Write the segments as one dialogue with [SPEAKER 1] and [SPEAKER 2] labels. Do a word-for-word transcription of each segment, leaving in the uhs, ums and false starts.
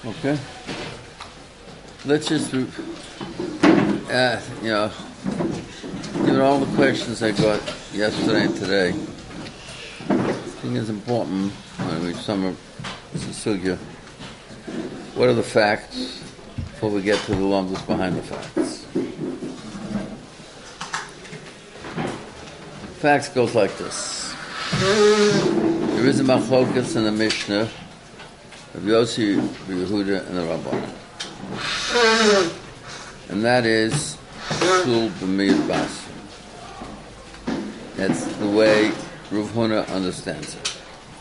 [SPEAKER 1] Okay. Let's just, uh, you know, given all the questions I got yesterday and today, I think it's important when we sum up the sugya. What are the facts before we get to the lumdus behind the facts? Facts goes like this. There is a machlokas in the Mishnah of Yossi, Yehuda, and the Rabbanan. And that is Sul b'miyad bas. That's the way Rav Huna understands it.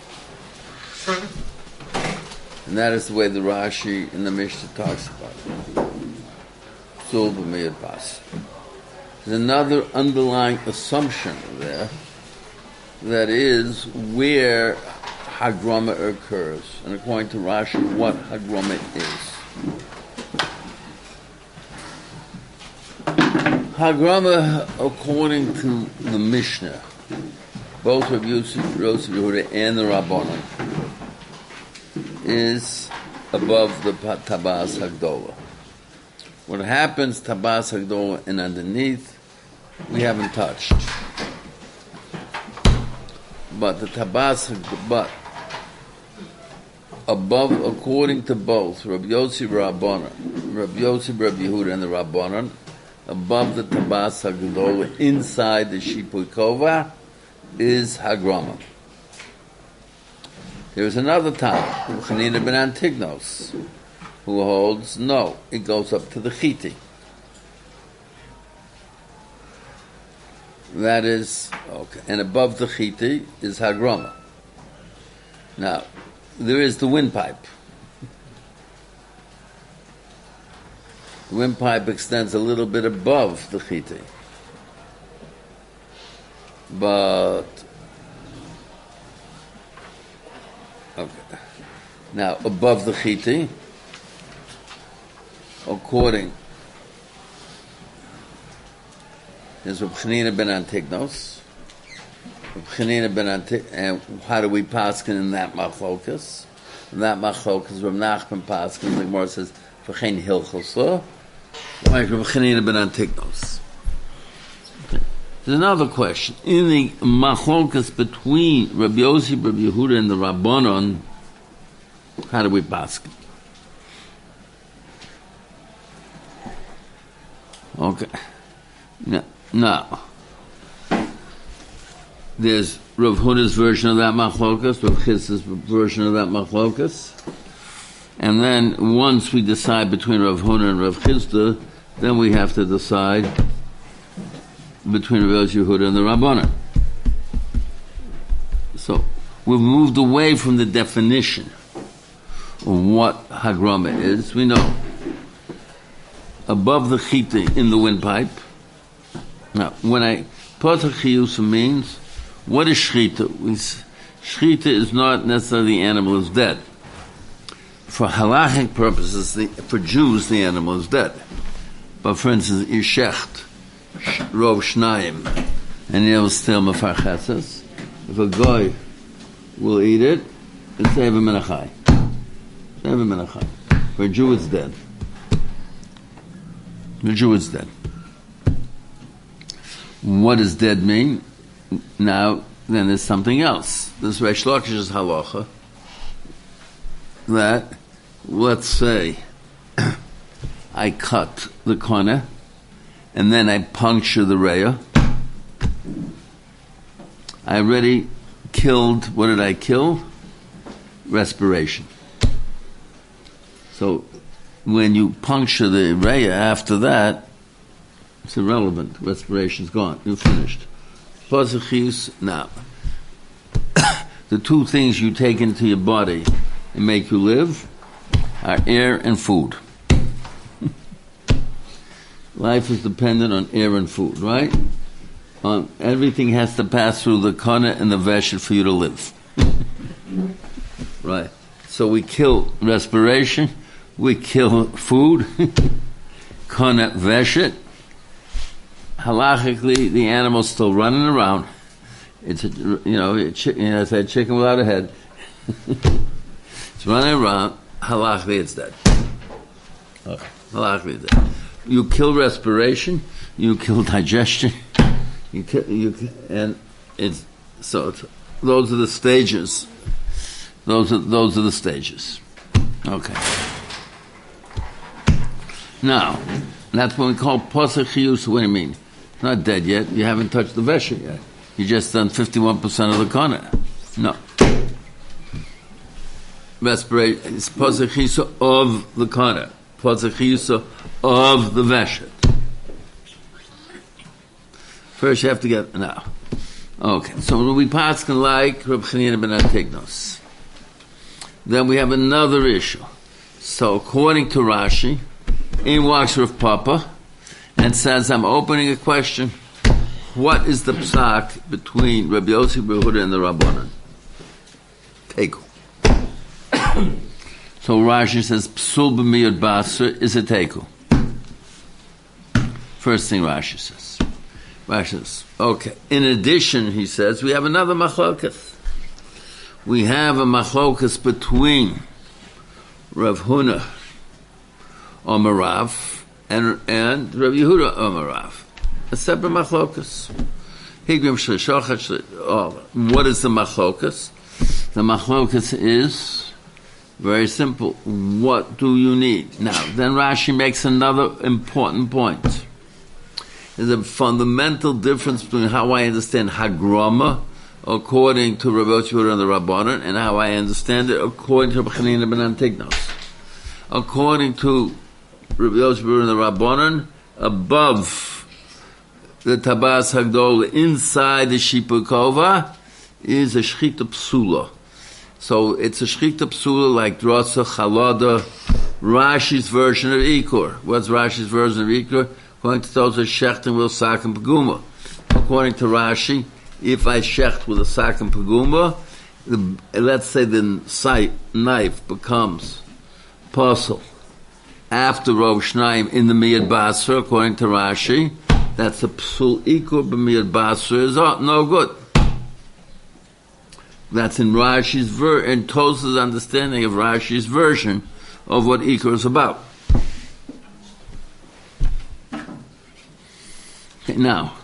[SPEAKER 1] And that is the way the Rashi in the Mishnah talks about it. Sul b'miyad bas. There's another underlying assumption there, that is where Hagrama occurs. And according to Rashi, what Hagrama is. Hagrama, according to the Mishnah, both Rav Yosef, Rav Yehuda, and the Rabbanan, is above the Tabas Hagdola. What happens, Tabas Hagdola, and underneath, we haven't touched. But the Tabas, but above, according to both Rav Yosef, Rabbanan, Rav Yosef, Rav Yehuda, and the Rabbanan, above the Tabas Hagdola, inside the Shipui Kova, is Hagrama. There is another Tana, Chanina ben Antignos, who holds, no, it goes up to the Chiti. That is, okay, and above the Chiti is Hagrama. Now, there is the windpipe. The windpipe extends a little bit above the Chiti. But, okay, now above the Chiti, according, is Reb Chanina ben Antignos. Reb Chanina ben Antignos, and how do we paskin in that machlokas? In that machlokas, Reb Nachman paskin, the Gemara says, v'chein hilchosah, like Reb Chanina ben Antignos. There's another question. In the machlokas between Rabbi Yossi, Rabbi Yehuda, and the Rabbanon, how do we paskin? Okay. Now, now, there's Rav Huda's version of that machlokas, Rav Chisda's version of that machlokas, and then once we decide between Rav Huda and Rav Chisda, then we have to decide between Rav Yehuda and the Rabbanan. So we've moved away from the definition of what Hagrama is. We know above the Chiti in the windpipe. Now, when I Pasach Chiyusa means, what is Shchita? Shchita is not necessarily the animal is dead. For halachic purposes, the, for Jews, the animal is dead. But for instance, Yishecht, Rov Shnayim, and Yel still Mefarcheses, if a guy will eat it, it's Eva Menachai. It's Eva Menachai. For a Jew, it's dead. The Jew is dead. What does dead mean? Now, then there's something else. This Reish Lakish's halacha that, let's say, I cut the corner and then I puncture the reya. I already killed, what did I kill? Respiration. So, when you puncture the reya after that, it's irrelevant. Respiration's gone. You're finished. Pasachis, now. The two things you take into your body and make you live are air and food. Life is dependent on air and food, right? On everything has to pass through the kana and the veshet for you to live. Right. So we kill respiration, we kill food, kana veshet. Halachically, the animal's still running around. It's a, you know, it, you know, it's a chicken without a head. It's running around. halachically it's dead. Okay. Halachically it's dead. You kill respiration, you kill digestion, you kill, you and it's so it's, those are the stages. Those are those are the stages. Okay. Now, that's what we call posach chiyus. What do you mean? It's not dead yet. You haven't touched the vesher yet. You just done fifty-one percent of the kana. No. Respiration is posach chiyus of the kana. Posach chiyus of the vesher. First, you have to get now. Okay. So we pass like Reb Chanina ben Antignos. Then we have another issue. So according to Rashi, in walks Rav Papa and says, I'm opening a question. What is the psak between Rabbi Yossi bar Yehuda and the Rabbanan? Teiku. So Rashi says, Psul b'miyot basar is a teiku. First thing Rashi says. Rashi says, okay. In addition, he says, we have another machlokas. We have a machlokas between Rav Huna Omarav and and Rav Yehuda Omarav. A separate machlokas. Higrim shloshachat. Oh, what is the machlokas? The machlokas is very simple. What do you need? Now, then Rashi makes another important point. There's a fundamental difference between how I understand hagrama according to Rav Yehuda and the Rabbanan, and how I understand it according to Reb Chanina ben Antignos. According to Rav Yehuda and the Rabbanan, above the Tabas Hagdol, inside the Shipukova, is a Shchita Psula. So it's a Shchita Psula like Drasa, Chalada, Rashi's version of Ikur. What's Rashi's version of Ikur? According to those of Shecht will Sak and Paguma. According to Rashi, if I shecht with a sak and paguma, the, let's say the sight, knife becomes puzzle after Rov Shnaim in the Miyad Basra, according to Rashi, that's a psul ikur b'miyad Basra is no good. That's in Rashi's ver in Tosafos' understanding of Rashi's version of what ikur is about. Okay, now,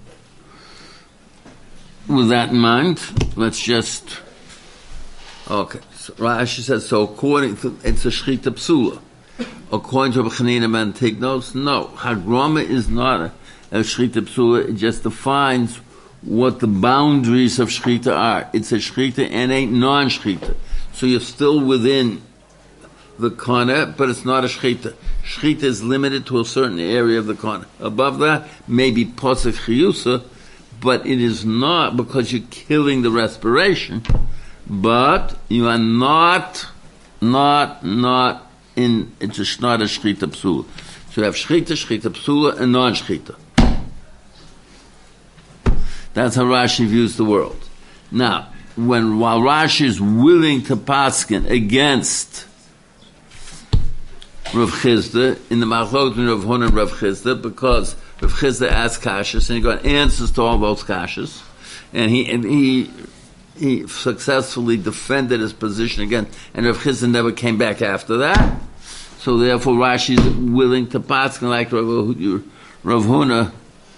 [SPEAKER 1] with that in mind, let's just, okay, so Rashi says, so according to, it's a Shchita Psula. According to Reb Chanina ben Antignos, no, Hagrama is not a, a Shchita Psula, it just defines what the boundaries of Shchita are. It's a Shchita and a non-Shchita. So you're still within the Kana, but it's not a Shchita. Shchita is limited to a certain area of the Kana. Above that, maybe Posach Chiyusa, but it is not because you're killing the respiration, but you are not, not, not in, it's a, not a Shchita Psula. So you have Shchita, Shchita Psula, and non-Shchita. That's how Rashi views the world. Now, when, while Rashi is willing to paskin against Rav Chizda, in the Machlokes between Rav Huna and Rav Chizda, because Rav Chizda asked kashas, and he got answers to all those kashas, and he and he he successfully defended his position again, and Rav Chizda never came back after that. So therefore, Rashi is willing to paskin like Rav, Rav Huna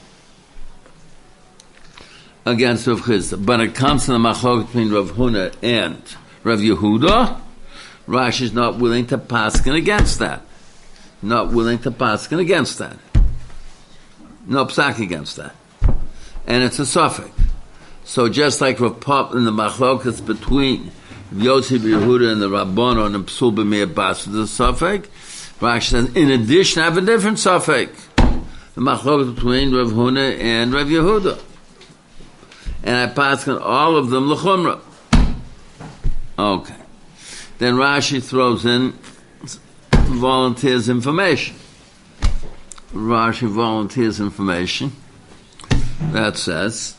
[SPEAKER 1] against Rav Chizda. But it comes to the machlok between Rav Huna and Rav Yehuda, Rashi is not willing to paskin against that. Not willing to paskin against that. No psak against that. And it's a suffix. So just like Rav Pop in the machlokas between Yossi bar Yehuda and the Rabbanon and Psul b'miyad basar, the suffix, Rashi says, in addition, I have a different suffix. The machlokas between Rav Huna and Rav Yehuda. And I paskin all of them l'chumra. Okay. Then Rashi throws in volunteers information. Rashi volunteers information that says,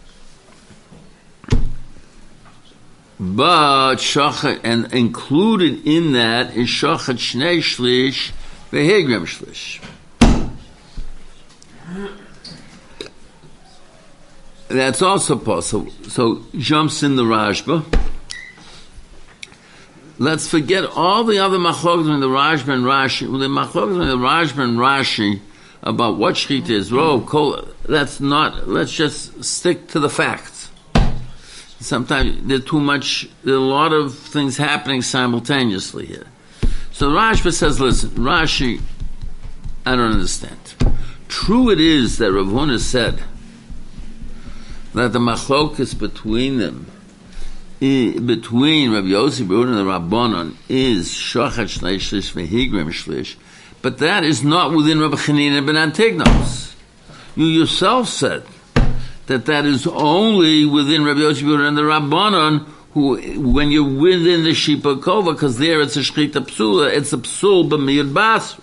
[SPEAKER 1] but shachat, and included in that is shachat shnei shlish v'higrim shlish. That's also possible. So jumps in the Rashba. let's forget all the other machlokes in the Rashba and Rashi. The machlokes in the Rashba and Rashi about what shechita is rov, kol. That's not. Let's just stick to the facts. Sometimes there's too much. There are a lot of things happening simultaneously here. So Rashba says, "Listen, Rashi, I don't understand. True, it is that Rav Huna said that the machlokas between them." Between Rabbi Yossi Be'ud and the Rabbanon is Shochet Shnei Shlish V'Higrim Shlish, but that is not within Rabbi Chanina ben Antignos. You yourself said that that is only within Rabbi Yossi Be'ud and the Rabbanon, who, when you're within the Shipa Kova, because there it's a Shchita Psula, it's a Psul B'Miyad Basra.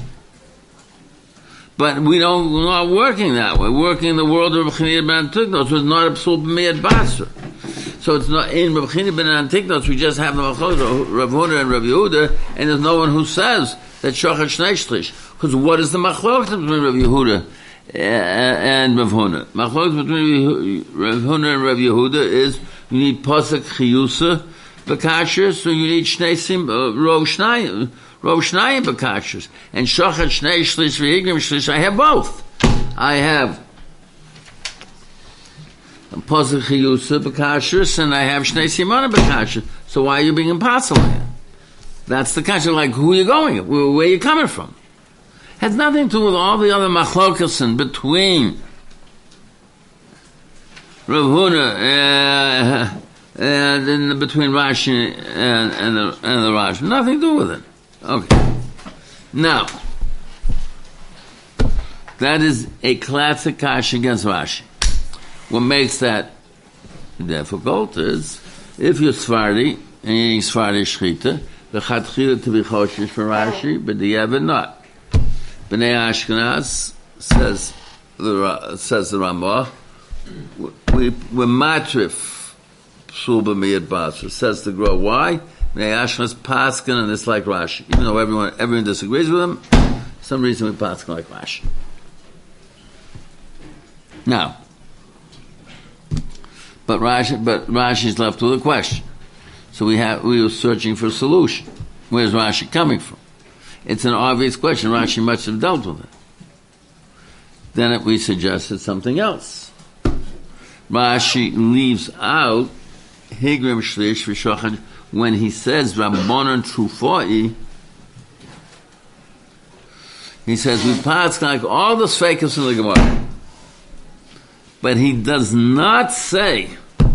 [SPEAKER 1] But we don't, we're not working that way. We're working in the world of Rabbi Chanina ben Antignos, so it's not a Psul B'Miyad Basra. So it's not in Rav Chanina ben Antignos. We just have the machlokes Rav Huna and Rav Yehuda, and there's no one who says that shochet shnei shlish. Because what is the machlokes between Rav Yehuda and Rav Huna? Machlokes between Rav Huna and Rav Yehuda is you need pasuk chiyusa b'kashers, so you need shnei sim rov shnayim rov shnayim b'kashers, and shochet shnei shlish v'higrim shlish. I have both. I have Pasuk Chiyusa b'kashrus, and I have Shnei Simona b'kashrus. So why are you being impossible here? That's the kashrus. Like, who are you going? Where, where are you coming from? Has nothing to do with all the other machlokas in between Rav Huna uh, and in between Rashi and, and the and the Rashi. Nothing to do with it. Okay. Now, that is a classic kash against Rashi. What makes that difficult is if you're Sfardi and you're eating Sfardi shchita, the chatchila to be choshish for Rashi, but the ever not. Bnei Ashkenaz says the says the Ramah, we we're matrif psul b'miyad basra. Says the Gra. Why? Bnei Ashkenaz paskin, and it's like Rashi. Even though everyone everyone disagrees with him, for some reason we paskin like Rashi. Now. But Rashi, but Rashi's left with a question. So we have, we were searching for a solution. Where's Rashi coming from? It's an obvious question. Rashi must have dealt with it. Then it, we suggested something else. Rashi leaves out Higrim Shlish V'Shochet when he says Rabbanon Trufoi. He says we pass like all the Sveikas in the Gemara. But he does not say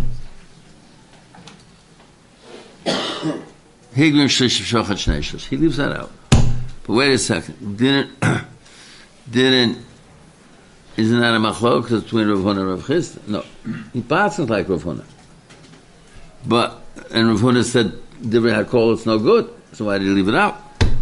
[SPEAKER 1] Higrim Shlish V'Shochet Shnei Shlish. He leaves that out. But wait a second. Didn't didn't isn't that a machlok between Rav Huna and Rav Chisda? No. He passes like Rav Huna. But and Rav Huna said Divrei HaKol it's no good. So why did he leave it out?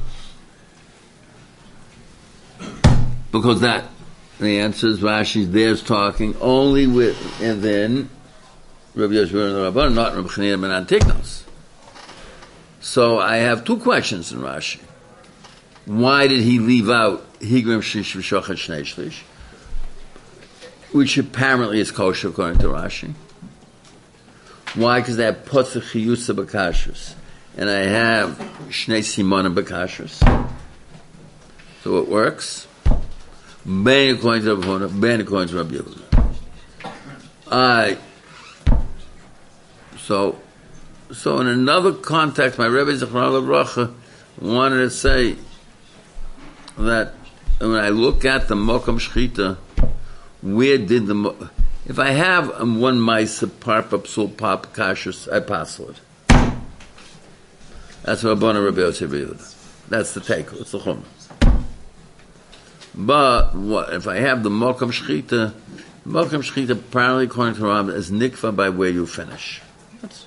[SPEAKER 1] Because that the answer is Rashi there's talking only with, and then Rabbi Yeshua and the Rabban, not Rabbi Chanina ben Antignos. So I have two questions in Rashi. Why did he leave out Higrim Shlish V'Shochet Shnei Shlish, which apparently is kosher according to Rashi? Why? Because they have Potzach Chiyusa B'Kashrus, and I have Shnei Simona B'Kashrus. So it works. Ben according to Rabbi Huna, Ben according to Rabbi Yehuda. I so so in another context, my Rebbe Zechron Bracha wanted to say that when I look at the Mokum Shchita, where did the if I have um, one Maisa Parpa Psul Pap Kashrus, I pass it. That's what Rabbanan Rabbi Yossi Yehuda. That's the take. It's the Chumrah. But what if I have the Mokum Shchita? Mokum Shchita apparently according to Rambam is nikva by where you finish. That's,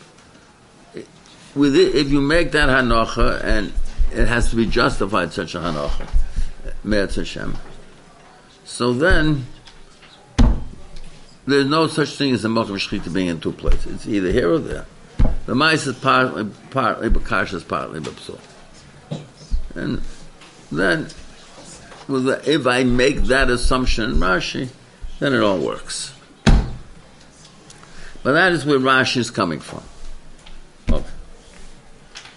[SPEAKER 1] with it, if you make that hanocha, and it has to be justified such a hanocha, Me'etz Hashem. So then there's no such thing as a Mokum Shchita being in two places. It's either here or there. The mice is partly partly b'kashas, partly b'psul. And then with the, if I make that assumption in Rashi, then it all works. But that is where Rashi is coming from. Okay.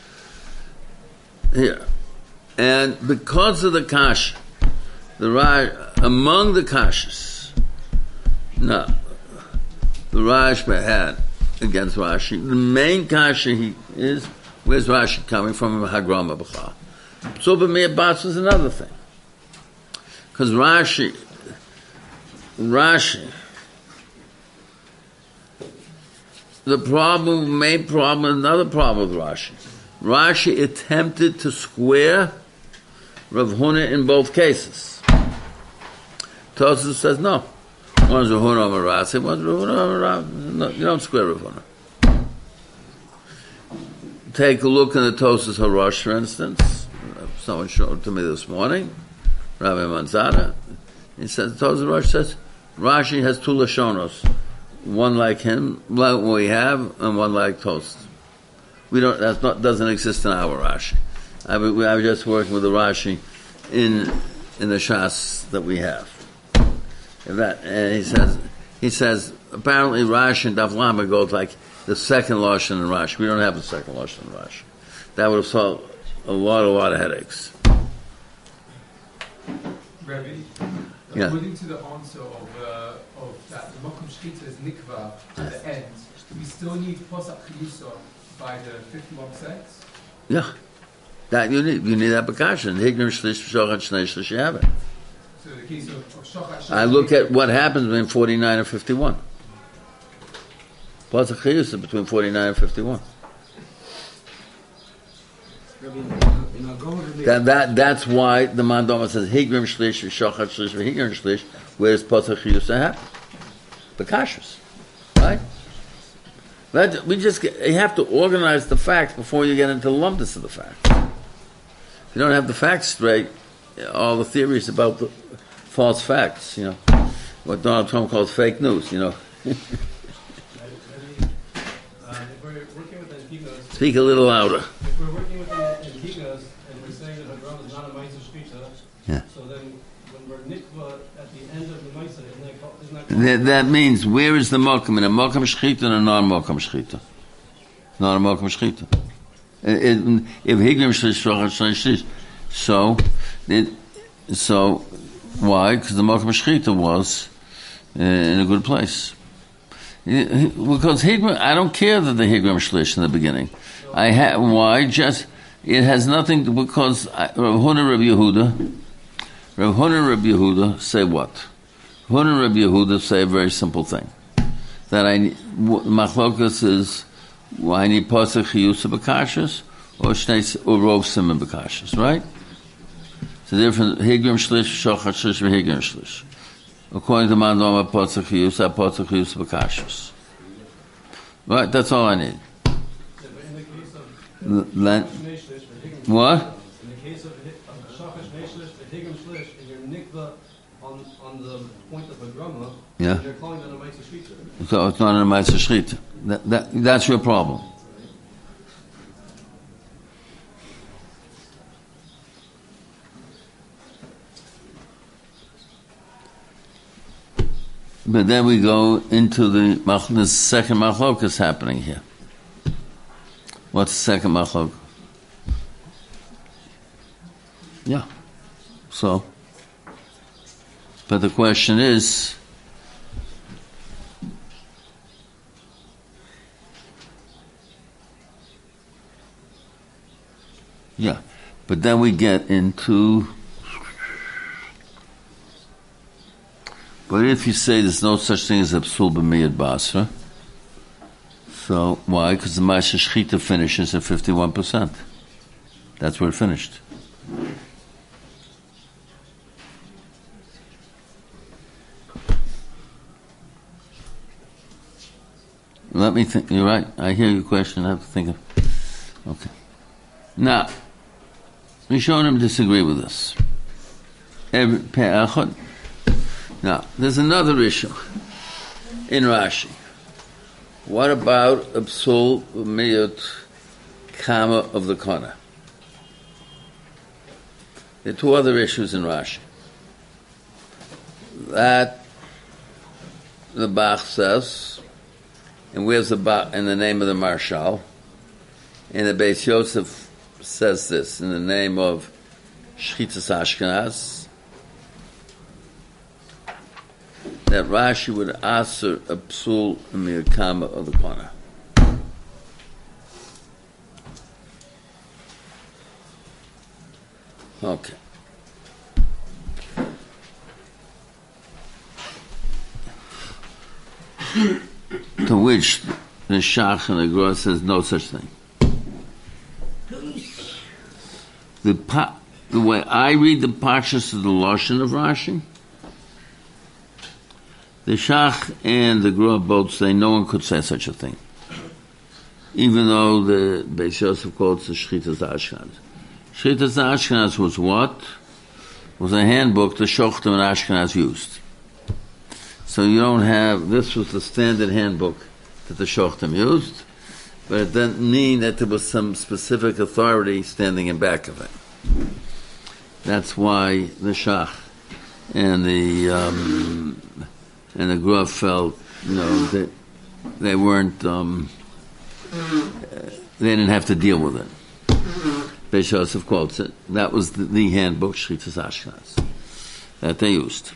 [SPEAKER 1] here. And because of the kasha, the Raj, among the kashas, no, the Rashba had against Rashi, the main kasha he is, where's Rashi coming from? Hagrama B'chal. So B'mei Bas was another thing. Because Rashi, Rashi, the problem, main problem, another problem with Rashi. Rashi attempted to square Rav Huna in both cases. Tosfos says no. One's Rav Huna Amarasi, one's Rav Huna Amarasi. No, you don't square Rav Huna. Take a look in the Tosfos Harosh, for instance. Someone showed it to me this morning. Rabbi Manzana. He says, Tosfos Harosh says, Rashi has two Lashonos. One like him, like we have, and one like Tosfos. We don't. That not doesn't exist in our Rashi. I, I was just working with the Rashi in in the Shas that we have. If that and he says he says apparently Rashi and Daf Lamed goes like the second Lashon in Rashi. We don't have the second Lashon in Rashi. That would have solved a lot, a lot of headaches.
[SPEAKER 2] Rabbi,
[SPEAKER 1] yeah.
[SPEAKER 2] According to the answer of uh, of that the Mokum Shchita is Nikva at the end, we still need Posach Chiyusa by the fifty-one percent?
[SPEAKER 1] Yeah. That you need you need that bakasha. Higrim shlish shochat shnei shlish you have it.
[SPEAKER 2] So the case of, of shochat shlish.
[SPEAKER 1] I look at what happens between forty-nine and fifty-one. What's the chiyusa between forty-nine and fifty-one? That that that's why the Mandoma says higrim shlish shochat shlish higrim shlish. Where's posach chiyusa happen? Bakashas, right? That, we just get, you have to organize the facts before you get into the lumpness of the facts. If you don't have the facts straight, all the theories about the false facts, you know, what Donald Trump calls fake news, you know. Speak a little louder.
[SPEAKER 3] If we're working with Antigas and we're saying that Hagron is not a Meiser Shkita,
[SPEAKER 1] yeah.
[SPEAKER 3] So then when we're Nikva at the end of the Meiser, isn't that, isn't that,
[SPEAKER 1] that That means, where is the Mokum? In a Mokum Shchita and a non-Mokum Shchita? Not a Mokum Shchita. If Higrim Shlish Shochat Shlish, so, it, so, why? Because the Mokum Shchita was uh, in a good place. Because Higrim, I don't care that the Higrim Shlish in the beginning. I ha- why? Just, it has nothing to, because I, Rav Huna Rabbi Yehuda, Rav Huna Rabbi Yehuda say what? Rav Huna Rabbi Yehuda say a very simple thing. That I, Machlokas is, well, I need Pasach Chiyusa B'Kashas, or Shnei, or Rov Simon B'Kashas, right? It's a different, Higrim Shlish, Shochat Shlish, Higrim Shlish. According to Mandoma, Pasach Chiyusa, Pasach Chiyusa B'Kashas. Right, that's all I need. L- what?
[SPEAKER 3] In the case of Shochat Shlish, the Higrim Shlish, and you're Nikva on, on the point of a grama,
[SPEAKER 1] yeah.
[SPEAKER 3] You're calling that a Meiser Shkita.
[SPEAKER 1] So it's not a Meiser Shchita. That, that, that's your problem. But then we go into the, the second machlokas happening here. What's the second machlok? Yeah. So, but the question is, yeah, but then we get into, but if you say there's no such thing as a psul b'miyad basra, so why? Because the Ma'aseh Shchita finishes at fifty-one percent. That's where it finished. Let me think. You're right. I hear your question. I have to think of. Okay. Now, Rishonim disagree with this. Every pe'achot. Now, there's another issue in Rashi. What about a psul miyut kama of the kona? There are two other issues in Rashi. That the Bach says, and where's the Bach in the name of the Marshal? And the Beis Yosef says this in the name of Shchitas Ashkenaz, that Rashi would answer a psul in the Akama of the corner. Okay. To which the Shach and the Gra says no such thing. The pa- the way I read the Parshas of the Lashon of Rashi, the Shach and the Gra both say no one could say such a thing, even though the Beis Yosef quotes the Shchitas Ashkenaz. Shchitas Ashkenaz was what? Was a handbook the Shochtim and Ashkenaz used. So you don't have, this was the standard handbook that the Shochtim used, but it doesn't mean that there was some specific authority standing in back of it. That's why the Shach and the um, and the Gra felt, you know, that they weren't, um, they didn't have to deal with it. Beis Yosef quotes it. That was the, the handbook, Shchitas Ashkenaz, that they used.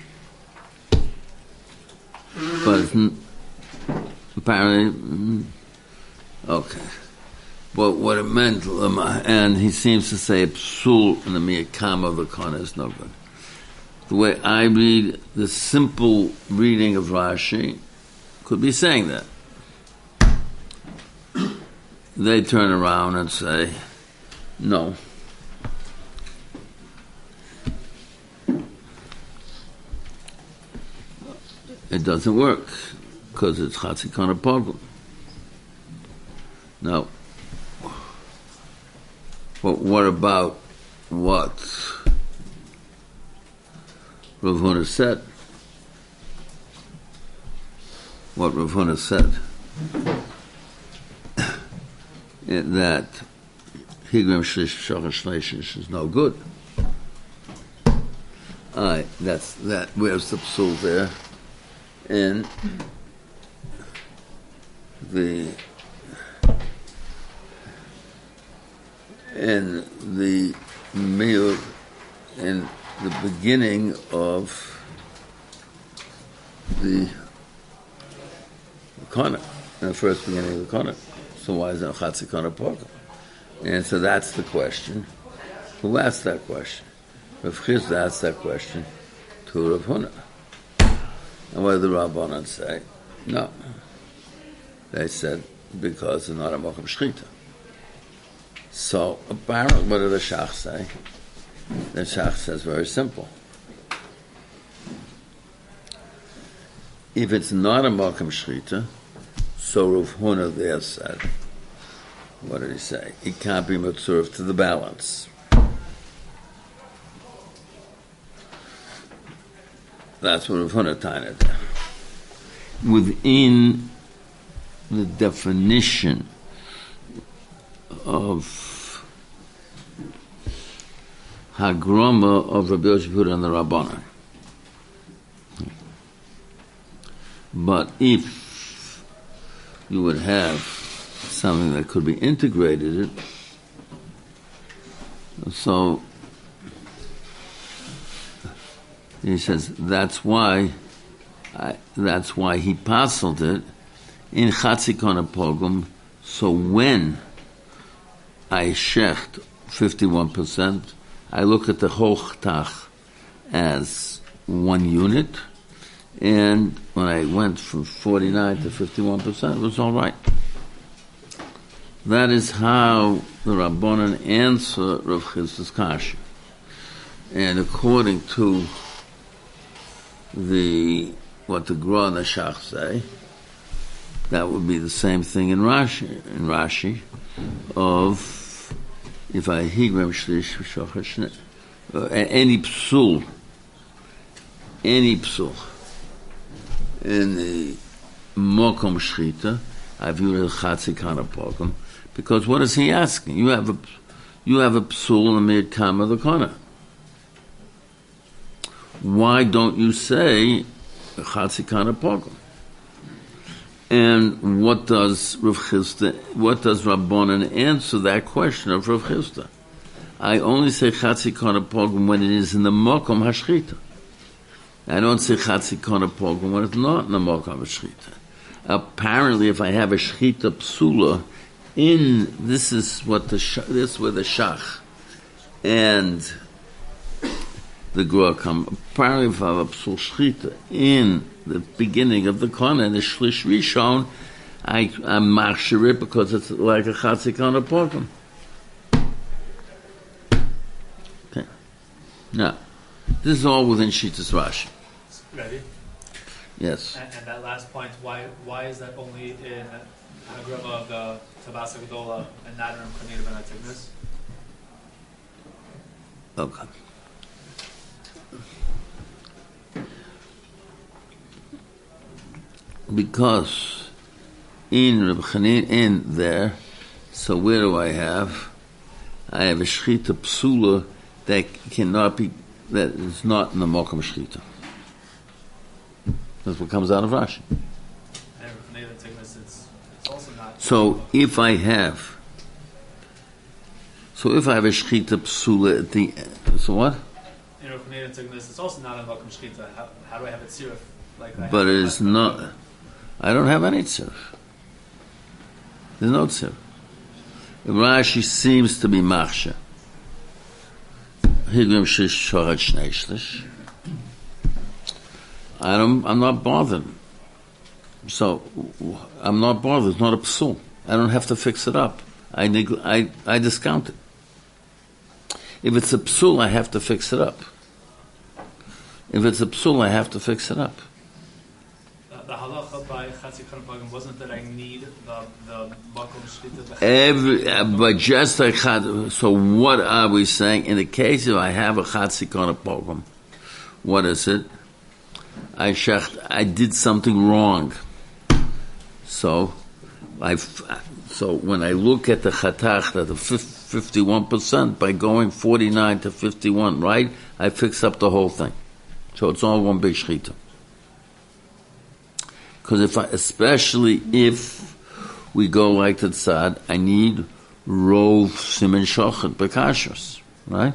[SPEAKER 1] But apparently, okay. But what it meant, and he seems to say psul in the miyakam of the Kana is no good. The way I read the simple reading of Rashi could be saying that. They turn around and say, no. It doesn't work because it's Chatzikana Pogum. Now, but what about what Rav Huna said? What Rav Huna said that Higrim Shlish Shochash Shlish is no good. Aye, that's that. Where's the psul there? And the and the meal in the beginning of the Kana, in the first beginning of the Kana. So why is it Chatzi Kana Poka? And so that's the question. Who asked that question? Rav Chizda asked that question to Rav Huna. And what did the Rabbanan say? No. They said, because it's not a Mokum Shchita. So, apparently, what did the Shach say? The Shach says very simple. If it's not a Mokum Shchita, so Rav Huna there said, what did he say? It can't be Mitzurv to the balance. That's what Rav Huna Taina did. Within the definition of Hagrama of Rabbi Yosef Yehuda and the Rabbanan. But if you would have something that could be integrated, so he says that's why I, that's why he parceled it in Chatzikon Pogum. So when I shecht fifty-one percent, I look at the Hochtach as one unit, and when I went from forty-nine to fifty-one percent, it was all right. That is how the Rabbanan answer Rav Chizda's kasha. And according to the what the Gra and the Shach say, that would be the same thing in Rashi. In Rashi, of if I higram shlish v'shochash any psul, any psul in the mokom shchita, I view it as chatzi kana pokum, because what is he asking? You have a you have a psul in the mid kama the kana. Why don't you say chatzi kana pokum? And what does Rav Chizda, what does Rabbanan answer that question of Rav Chizda? I only say chatzi kona pogum when it is in the mokom hashchita. I don't say chatzi kona pogum when it's not in the mokom hashchita. Apparently, if I have a shchita psula in, this is what the this is where the shach and the grua come. Apparently, if I have a psul shchita in the beginning of the kona, the shlish rishon, I I'm machshir it because it's like a chatzi kona pogum. Okay. Now, this is all within Shitas Rashi.
[SPEAKER 4] Ready?
[SPEAKER 1] Yes.
[SPEAKER 4] And, and that last point, why why is that only in Hagrama of the Tabasa Gedola and not in Chanina ben Atignis?
[SPEAKER 1] Okay. Because in Reb Chanin, in there, so where do I have? I have a shchita psula that cannot be, that is not in the mokum shchita. That's what comes out of Rashi.
[SPEAKER 4] And in Chanina ben Atignis, it's, it's also not.
[SPEAKER 1] So if I have, so if I have a shchita psula at the end, so what?
[SPEAKER 4] In Chanina ben Atignis, it's also not in Vakum Shchita. How, how do I have it sirif? Like I
[SPEAKER 1] But
[SPEAKER 4] have
[SPEAKER 1] it is not, I don't have any tzir. There's no tzir. Rashi seems to be machsha. Higrim shish shorat shnei shlish. I don't, I'm not bothered. So, I'm not bothered. It's not a psul. I don't have to fix it up. I, neg- I, I discount it. If it's a psul, I have to fix it up. If it's a psul, I have to fix it up.
[SPEAKER 4] The, the halacha by Chatzi Kona Pogum wasn't that I need the the Vakum Shchita.
[SPEAKER 1] Every, uh, but just like chat, so what are we saying? In the case if I have a chatzi kona pogum, what is it? I shecht, I did something wrong. So, I, so when I look at the chatach, that the fifty-one percent by going forty-nine to fifty-one, right? I fix up the whole thing. So it's all one big shchita. Because if I, especially if we go like the tzad, I need rov simen shochet bekashos, right?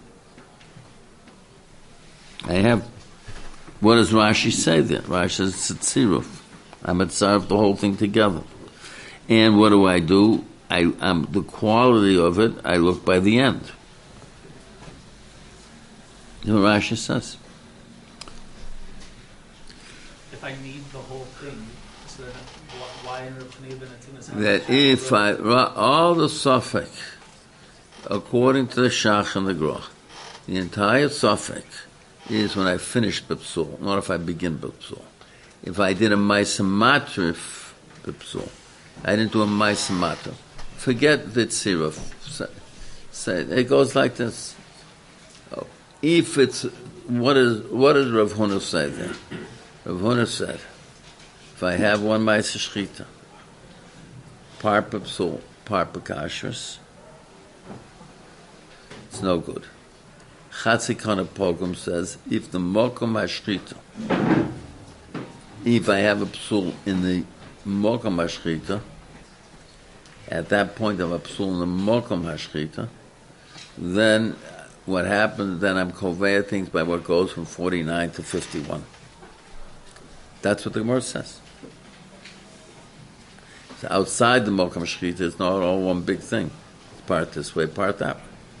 [SPEAKER 1] I have, what does Rashi say then? Rashi says it's a tziruf. I'm at tzarif the whole thing together. And what do I do? I, I'm, the quality of it, I look by the end. You know what Rashi says?
[SPEAKER 4] If I need the whole thing, so then why in Chanina ben Atignis?
[SPEAKER 1] That if I, all the suffix, according to the Shach and the Groch, the entire suffix is when I finish Bipsul, not if I begin Bipsul. If I did a Maisamatrif Bipsul, I didn't do a Maisamatra. Forget the Tziruf. Say, it goes like this. Oh, if it's, what is, what does Rav Huna say there? Rav Huna said, if I have one Maisa Shchita, par Bipsul, par Bekashras, it's no good. Chatzi Kona Pogum says, if the Mokum HaShrita, if I have a psul in the Mokum HaShrita, at that point of a psul in the Mokum HaShrita, then what happens, then I'm conveying things by what goes from forty-nine to fifty-one. That's what the Gemara says. So outside the Mokum HaShrita, it's not all one big thing. It's part this way, part that way.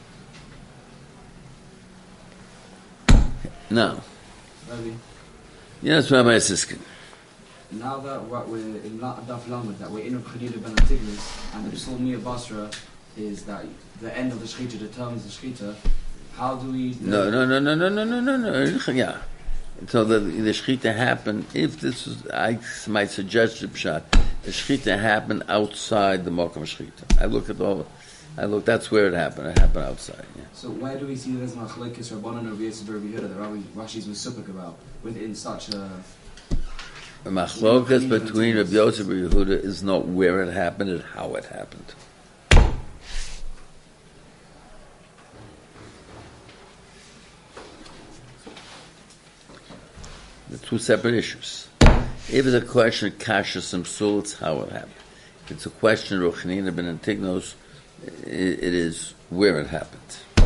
[SPEAKER 1] Now,
[SPEAKER 5] Rabbi,
[SPEAKER 1] yes, Rabbi Siskin.
[SPEAKER 5] now that what we're in La- Daf Lamed, that we're in Chanina ben Atignis, and the Psul Mia Basra is that the end of the Shechita determines the Shechita, how do we...
[SPEAKER 1] No, no, no, no, no, no, no, no, no, yeah. So the, the Shechita happened, if this is, I might suggest the Pshat, the Shechita happened outside the Mokum Shechita. I look at all, I look, that's where it happened, it happened outside, yeah.
[SPEAKER 5] So where do we see there's Machlekes Rabbanan and Rabbi Yosef Rabbi Yehuda that Rabbi Rashi's was supik about within such a...
[SPEAKER 1] The machlokas between Rabbi Yosef and Rabbi Yehuda is not where it happened, it's how it happened. The two separate issues. If it's a question of Kashas and Psul, it's how it happened. If it's a question of Chanina ben Antignos, it, it is where it happened.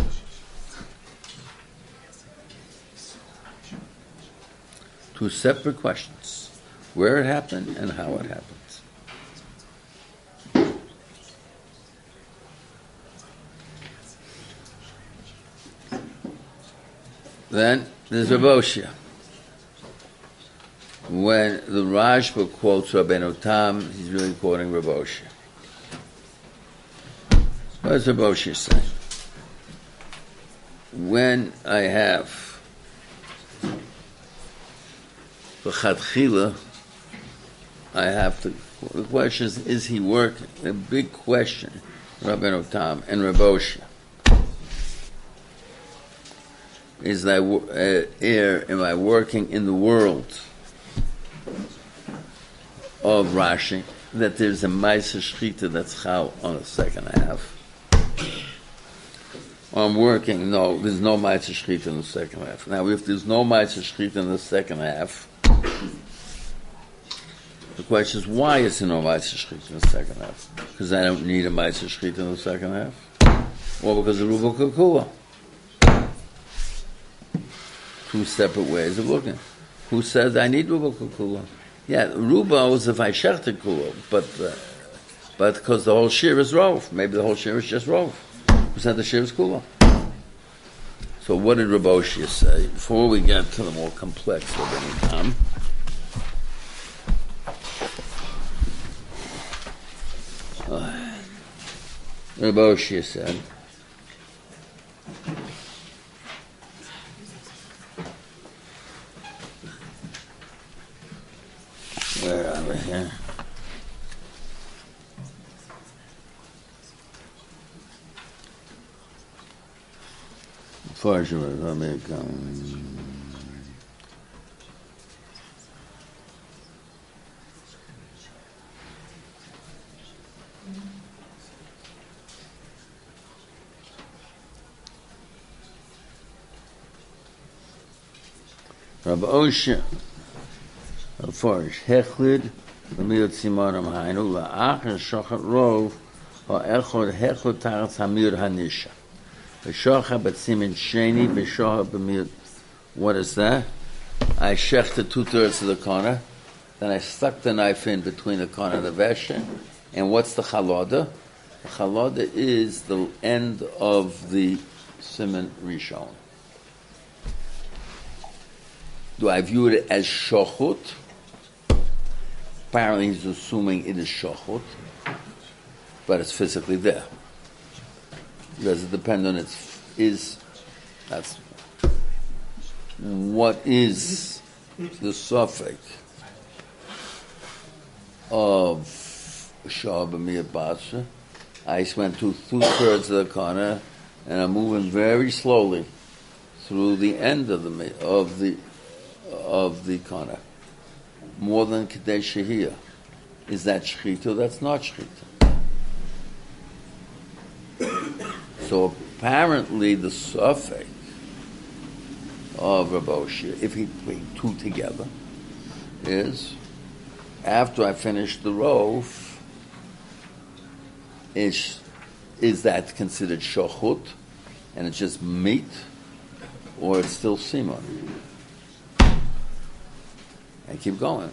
[SPEAKER 1] Two separate questions. Where it happened and how it happened. Then there's Rav Oshia. When the Rashba quotes Rabbeinu Tam, he's really quoting Rav Oshia. What does Rav Oshia say? When I have the Chadchila, I have to. The question is: is he working? A big question. Rabbeinu Tam and Rav Oshia. Is that uh, here am I working in the world of Rashi that there's a Ma'aser Shchita that's Chal on the second half? Or I'm working, no, there's no Ma'aser Shchita in the second half. Now, if there's no Ma'aser Shchita in the second half, the question is, why is there no Ma'aser Shchita in the second half? Because I don't need a Ma'aser Shchita in the second half? Or because of Ruba Kukula? Two separate ways of looking. Who says I need Ruba Kukula? Yeah, Ruba is if I shechte Kula, but uh, but because the whole shir is Rov. Maybe the whole shir is just Rov. Who said the shir is Kula? So what did Rav Oshia say? Before we get to the more complex Rabbeinu Tam, uh, Rav Oshia said, where are we here? Far as you let me come. Rav Oshia, Farish Hechlid, Lamir Tzimaram Hainu, La'ach and Shochat Rov, Ha'echod Hechlid Taratz Hamir Hanisha. B'shocha b'tzimin sheni, b'shocha b'mir. What is that? I shechted two-thirds of the corner, then I stuck the knife in between the corner and the veshe, and what's the chaloda? The chaloda is the end of the siman rishon. Do I view it as shochut? Apparently he's assuming it is shochut, but it's physically there. Does it depend on its is that's what is the suffix of Shah B'miyat Basra? I went to two thirds of the corner, and I'm moving very slowly through the end of the of the of the corner. More than Kedei Shehiyah. Is that Shechita? That's not Shechita. So apparently the suffix of Rav Oshia, if he put two together, is after I finish the rov, is is that considered shochut and it's just meat, or it's still simon? I keep going.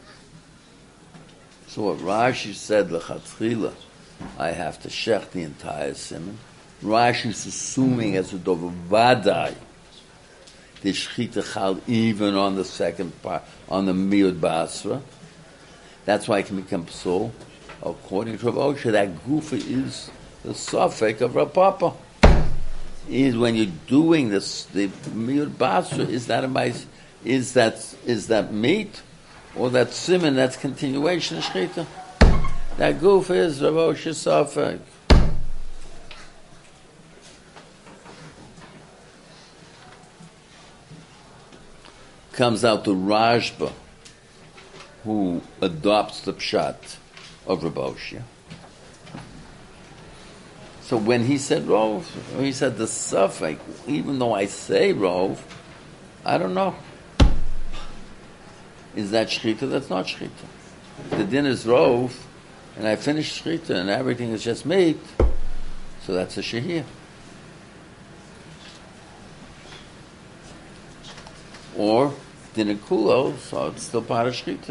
[SPEAKER 1] So what Rashi said, l'chatchila, I have to shech the entire simon. Rashi is assuming as a dover vadai the shechita chal even on the second part, on the miyud basra. That's why it can become psul. According to Rav Oshia, that gufa is the suffix of Rav Papa. Is when you're doing this, the miyud basra, is that a mice, is that is that meat or that simon? That's continuation of shechita. That gufa is Rav Oshia's suffix. Comes out to Rashba, who adopts the pshat of Rav Oshia. So when he said rov, he said the suffix, even though I say rov, I don't know. Is that shechita? That's not shechita. The din is rov, and I finish shechita, and everything is just meat, so that's a shehiyah. Or dinikulo, so it's still part of shchita.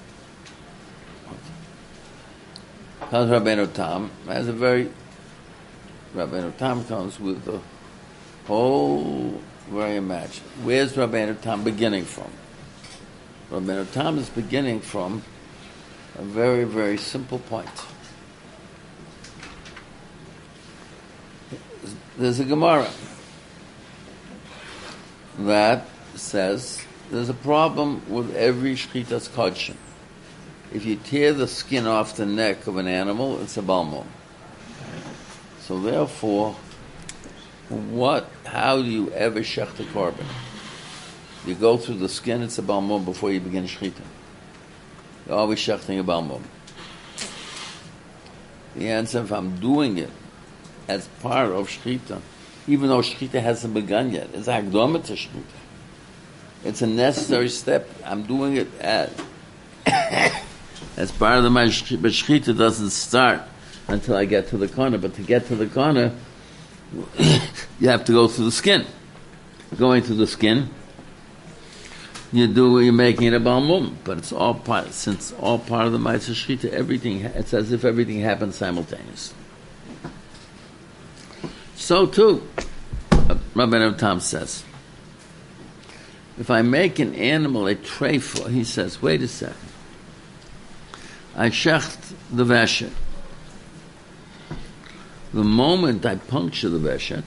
[SPEAKER 1] Comes Rabbeinu Tam has a very Rabbeinu Tam comes with the whole very imagine. Where's Rabbeinu Tam beginning from? Rabbeinu Tam is beginning from a very, very simple point. There's a Gemara that says there's a problem with every shchitas kodshim. If you tear the skin off the neck of an animal, it's a balmum. So therefore, what? How do you ever shech the korban? You go through the skin, it's a balmum before you begin shchita. You're always shechting a balmum. The answer, if I'm doing it as part of shchita, even though shchita hasn't begun yet, it's hakdama to shchita. It's a necessary step. I'm doing it as as part of the mashchita, but shchita doesn't start until I get to the corner. But to get to the corner, you have to go through the skin. Going through the skin, you do you're making it a balmum, but it's all part. Since all part of the ma'aser shchita, everything it's as if everything happens simultaneously. So too, Rabbeinu Tam says, if I make an animal a treifa, he says, wait a second. I shecht the veshet. The moment I puncture the veshet,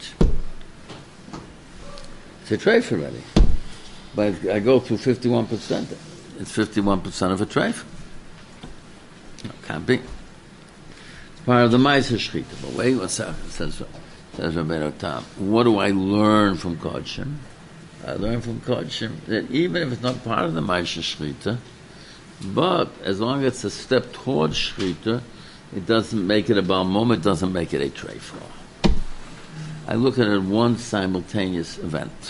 [SPEAKER 1] it's a treifa already. But I go through fifty-one percent. It's fifty-one percent of a treifa. No, can't be. It's part of the ma'aser shchita. But wait one second, says says Rabbeinu Tam. What do I learn from kodshim? I learn from kodshim that even if it's not part of the ma'aser shchita, but as long as it's a step towards shchita, it doesn't make it a balmum, it doesn't make it a treifa. I look at it one simultaneous event.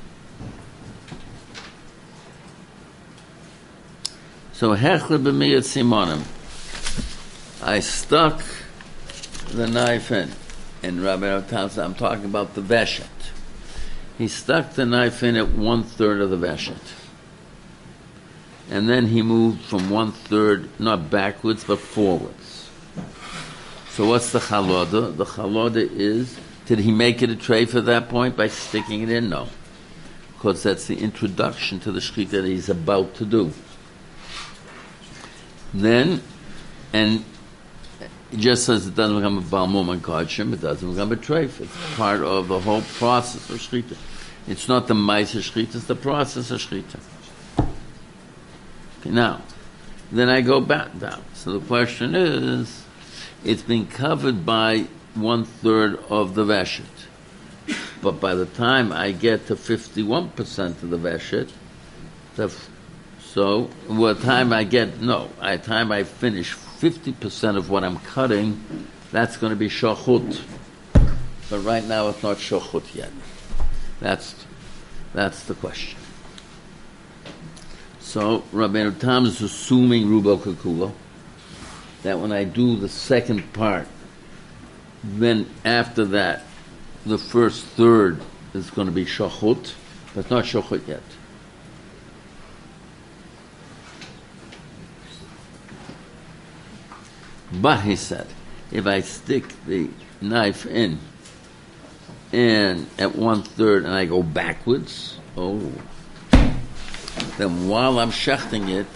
[SPEAKER 1] So hechle b'miyat simonim. I stuck the knife in. And Rabbeinu Tam said, I'm talking about the veshet. He stuck the knife in at one third of the veshet. And then he moved from one third, not backwards, but forwards. So what's the chaloda? The chaloda is, did he make it a treifa at that point by sticking it in? No. Because that's the introduction to the shchita that he's about to do. Then, and just as it doesn't become a balmum and kodshim, it doesn't become a treif. It's part of the whole process of shchita. It's not the ma'aser shchita, it's the process of shchita. Okay, now, then I go back down. So the question is, it's been covered by one third of the veshet. But by the time I get to fifty-one percent of the veshet, the So, what time I get, no, by the time I finish fifty percent of what I'm cutting, that's going to be shachut. But right now it's not shachut yet. That's, that's the question. So, Rabbeinu Tam is assuming rubo kekulo, that when I do the second part, then after that, the first third is going to be shachut, but it's not shachut yet. But he said, if I stick the knife in and at one third and I go backwards, oh, then while I'm shechting it,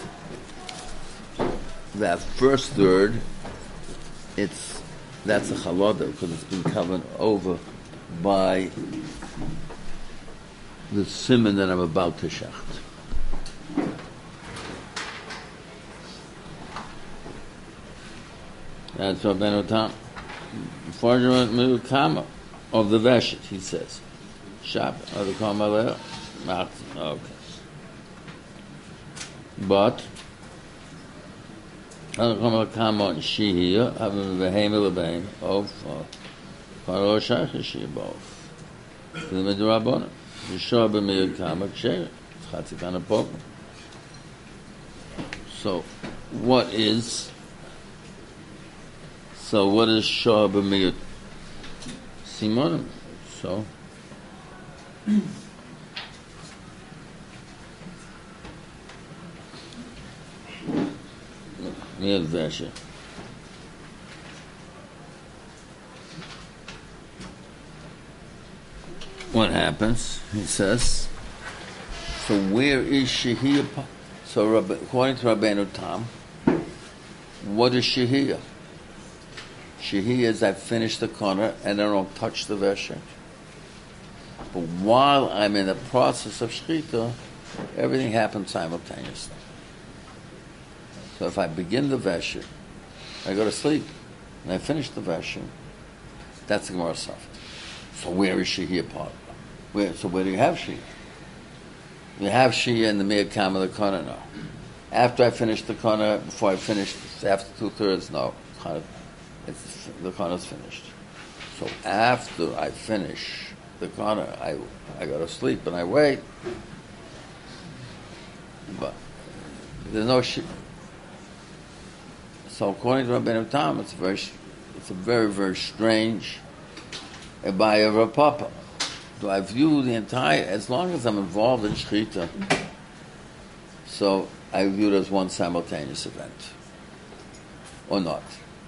[SPEAKER 1] that first third, it's that's a chaloda because it's been covered over by the siman that I'm about to shecht. That's Rabbeinu Tam. Kama of the veshet, he says. Shab, or the Kama there? Okay. But, other Kama on Shihiyah, having the Behema Lebeim, of Paro Shach, Shihiyah, both. To the Midrabona. The Shah B'miyad Kama, Ksher, Chatzikana Pok. So, what is So what is Shah b'miyut? Simonim. So Miyad Vesha. What happens? He says. So where is Shehiyah? So Rabbi, according to Rabbeinu Tam, what is Shehiyah? Shehiyah is I finish the corner and I don't touch the vesher. But while I'm in the process of shechita, everything happens simultaneously. So if I begin the vesher, I go to sleep, and I finish the vesher, that's the Gemara Safed. So where is Shehiyah part? Where, so where do you have Shehiyah? You have Shehiyah in the Miyad Kam of the corner, no. After I finish the corner, before I finish, after two-thirds, no. It's, the corner is finished. So after I finish the corner, I I go to sleep and I wait. But there's no Shehiyah. So according to Rabbeinu Tam, it's very, it's a very, very strange Abaya of a Papa. Do I view the entire, as long as I'm involved in Shechita, so I view it as one simultaneous event. Or not.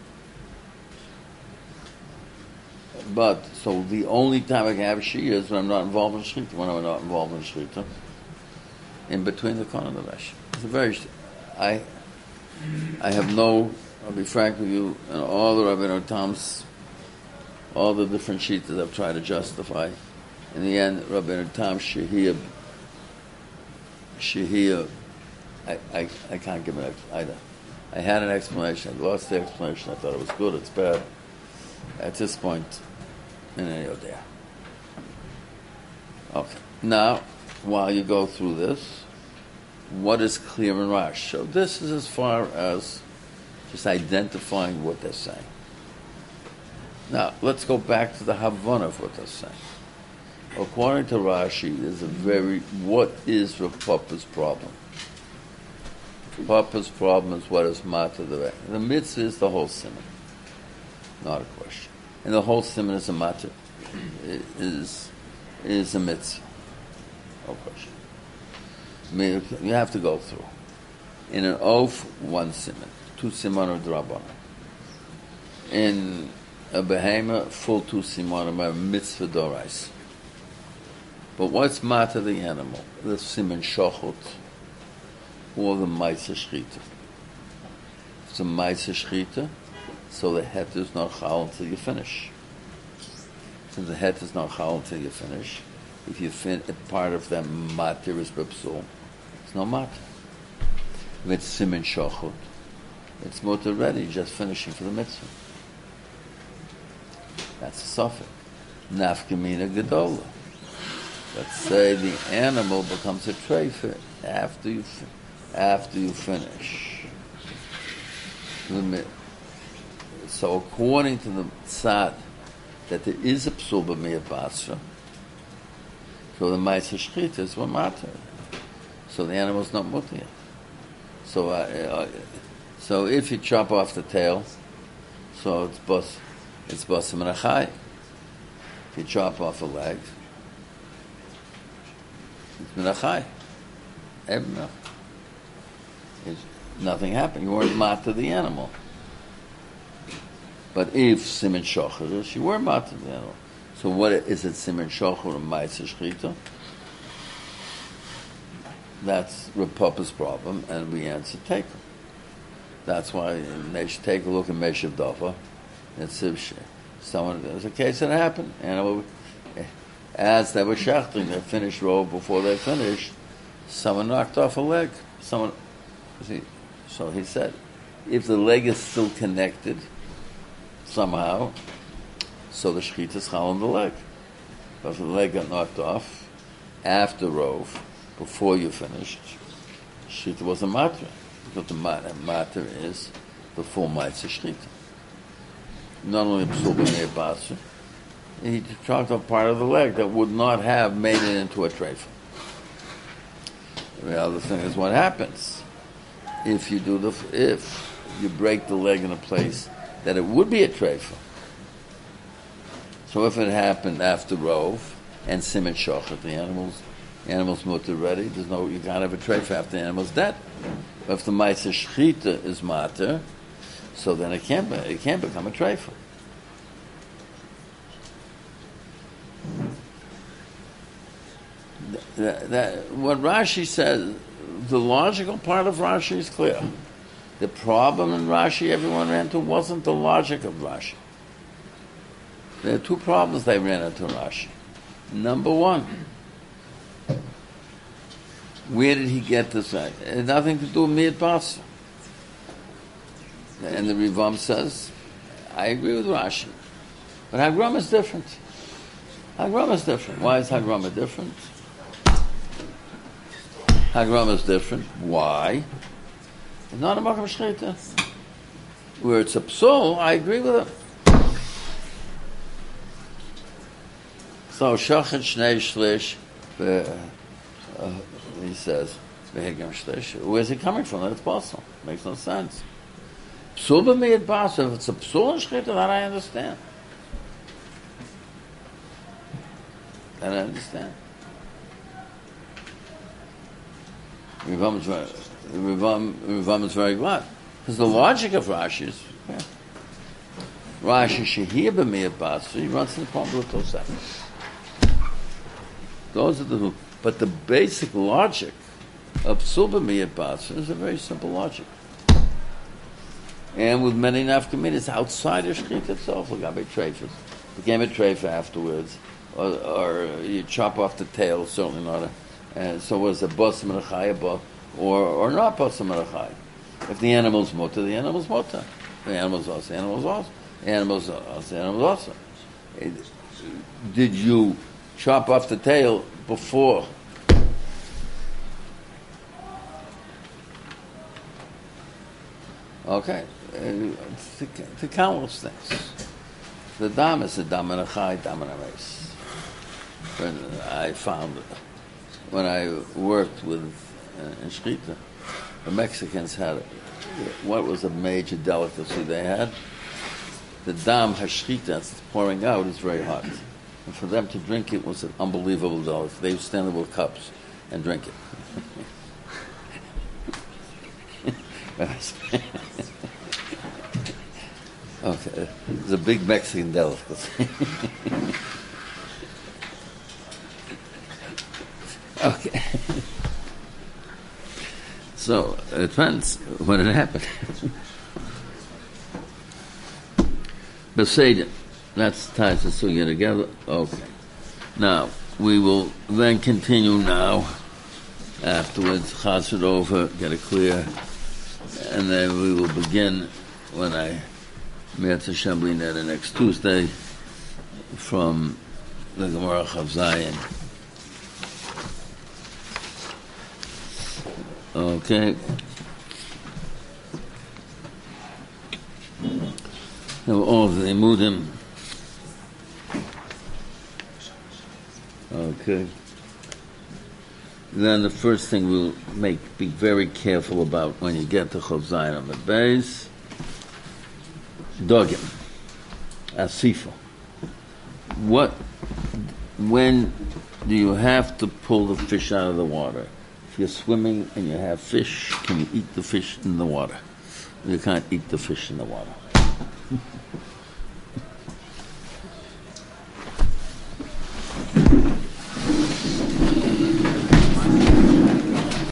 [SPEAKER 1] But, so the only time I can have Shia is when I'm not involved in Shechita, when I'm not involved in Shechita, in between the Kon and the Vesh. It's a very, I, I have no, I'll be frank with you, and all the Rabbeinu Tam's, all the different sheets that I've tried to justify, in the end, Rabbeinu Tam, Shehiyah, Shehiyah, I, I, I can't give an either. I had an explanation, I lost the explanation, I thought it was good, it's bad. At this point, in any of there. Okay. Now, while you go through this, what is clear in Rash? So this is as far as just identifying what they're saying. Now, let's go back to the Havana of what they're saying. According to Rashi, there's a very, what is Rav Papa's problem? Papa's problem is what is Mata the way. The mitzvah is the whole simon. Not a question. And the whole simon is a Mata, is, is a mitzvah. No question. I mean, you have to go through. In an oath, one simon. Two simon of Drabana. In a behema, full two simon of a mitzvah dorais. But what's Mata the animal? The simon shochot, or the Maisa Shchita. It's a Maisa Shchita, so the het is not chal until you finish. Since the het is not chal until you finish, if you fin a part of that matir is bepsul, it's no matir. If it's simon shochot, it's mutter ready, just finishing for the mitzvah. That's a suffix. Nafkamina gedola. Let's say the animal becomes a treifa after you after you finish. So according to the tzad, that there is a psul b'miyat basra, so the ma'aser shchita is one matter. So the animal is not mutter yet. So, uh, uh, so if you chop off the tail, so it's bas, it's basim and achai. If you chop off a leg, it's menachai. Ebnach. Nothing happened. You weren't mat to the animal. But if simen shocher, you were mat to the animal. So what is it? Simen shocher or ma'aser shchita? That's Rav Papa's problem, and we answer take them. That's why they should take a look at Meshav Dafa. It's someone. There's a case that happened, and as they were shachting, they finished row before they finished. Someone knocked off a leg. Someone. See, so he said, if the leg is still connected somehow, so the shechita is chal on the leg. But if the leg got knocked off after rove, before you finished, shechita was a matra. Because the matra is the full ma'aser shechita. Not only psul b'mei basra, he chopped off part of the leg that would not have made it into a treifa. The other thing is what happens if you do the if you break the leg in a place that it would be a treifa. So if it happened after rove and simen shochet, the animals animal's mutter ready. There's no, you can't have a treifa after the animal's dead. But if the ma'aser shchita is matter, so then it can't be, it can't become a treifa. That, that, what Rashi says, the logical part of Rashi is clear. The problem in Rashi everyone ran into wasn't the logic of Rashi. There are two problems they ran into Rashi. Number one, where did he get this? It had nothing to do with Miyat Basa. And the Rivam says, I agree with Rashi. But Hagram is different. Hagram is different. Why is Hagram different? Hagram is different. Why? It's not a Makam Shchita. Where it's a psul, I agree with him. So, Shachet Shnei Shlish, uh, he says, V'hegam Shlish. Where's it coming from? That's possible. Makes no sense. Psul b'miyat basa. If it's a psul in Shchita, that I understand. That I understand. Rivam is very, Rivam, Rivam is very glad. Because the logic of Rashi is, yeah. Rashi shehir b'miyat basa, he runs in the problem with Tosefes. Those are the, but the basic logic of psul b'miyat basa is a very simple logic. And with many nafkaminas outside of Shechita itself, look, Gabe treifas. Became a treifa afterwards, or, or you chop off the tail, certainly not a. And so was a basam and a chayah, or or not basam and a chayah. If the animal's mutter, the animal's mutter. The animal's also, the animal's also. The animal's also, the animal's also. Did you chop off the tail before? Okay. Uh, to, to countless things. The dam is a dam and a chai, dam and a race. When I found it, when I worked with uh, in Shchita, the Mexicans had what was a major delicacy they had. The dam hashchita that's pouring out is very hot, and for them to drink it was an unbelievable delicacy. They would stand there with cups and drink it. Okay, it's a big Mexican delicacy. Okay. So, it depends when it happened. Beseder, that's ties the sugya together. Okay. Now, we will then continue now. Afterwards, chas it over, get it clear, and then we will begin when I Me'etz Hashem the next Tuesday from the Gemara Chav Zayin. Okay. Now all of the Imudim. Okay. Then the first thing we'll make be very careful about when you get to Chav Zayin on the base. Dogim, Asifa. What, when do you have to pull the fish out of the water? If you're swimming and you have fish, can you eat the fish in the water? You can't eat the fish in the water.